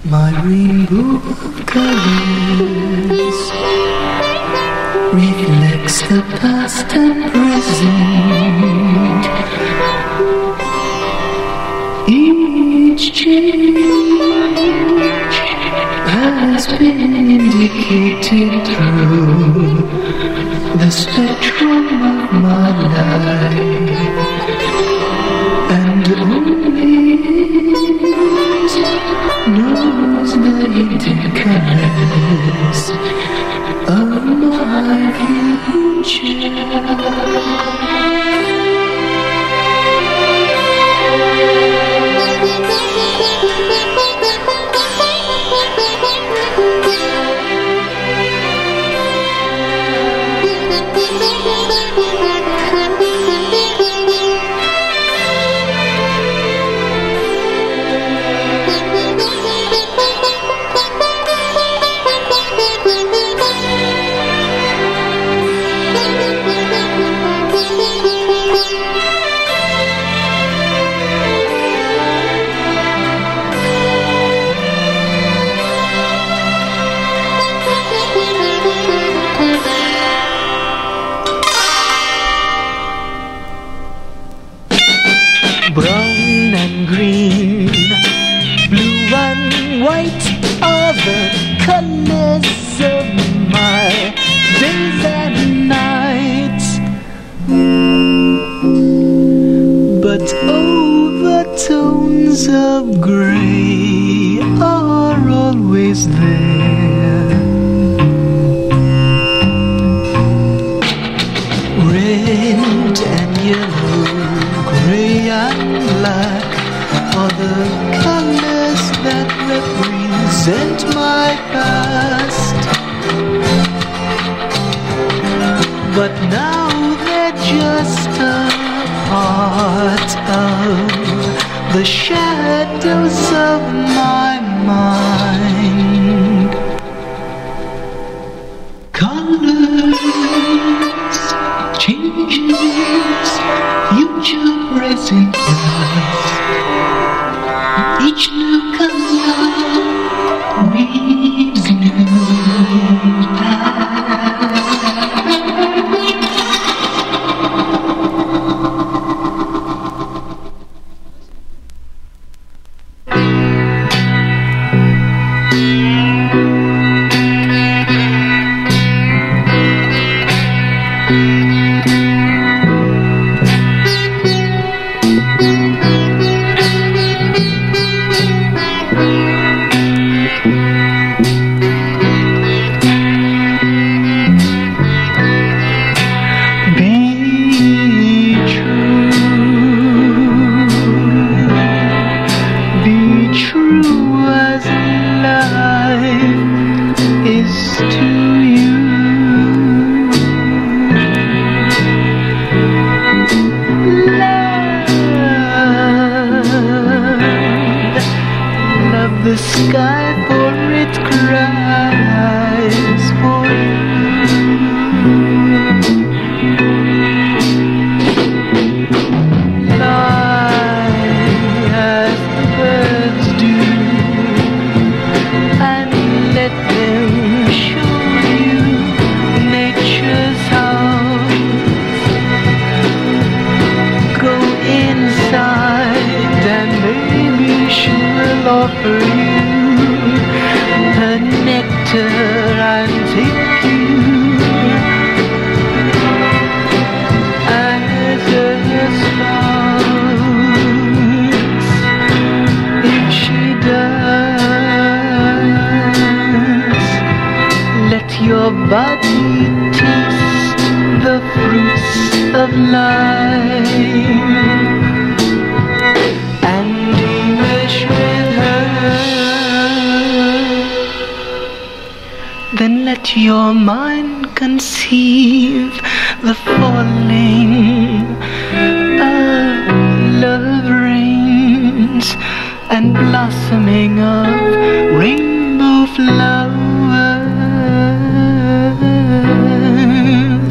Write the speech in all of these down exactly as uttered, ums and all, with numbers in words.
My rainbow of colors reflects the past and present. Each change has been indicated through the spectrum of my life, and only it knows the hidden colors of my future. Brown and green, blue and white are the colors of my days and nights. But overtones of grey are always there. Red and yellow, grey and black are the colors that represent my past. But now they're just a part of the shadows of my mind. Colors, changes, future, present, past. Each new color weaves new paths. The sky, for it cries for you. Fly as the birds do, and let them show you nature's house. Go inside and maybe she will offer you her nectar and take you as a spouse. If she does, let your body taste the fruits of life. Then let your mind conceive the falling of love rains and blossoming of rainbow flowers.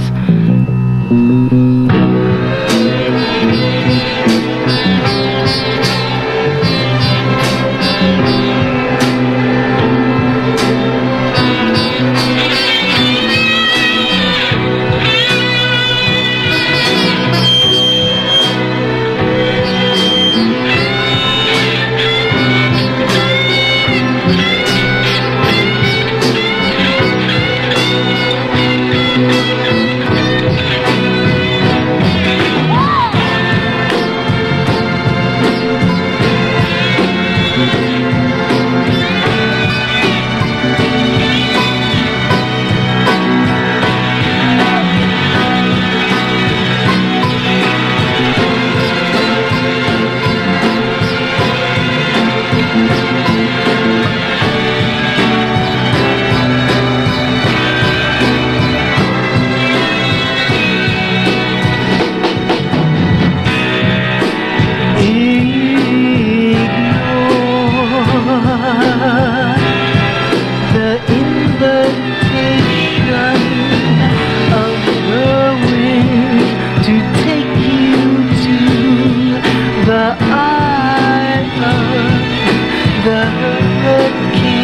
violet king.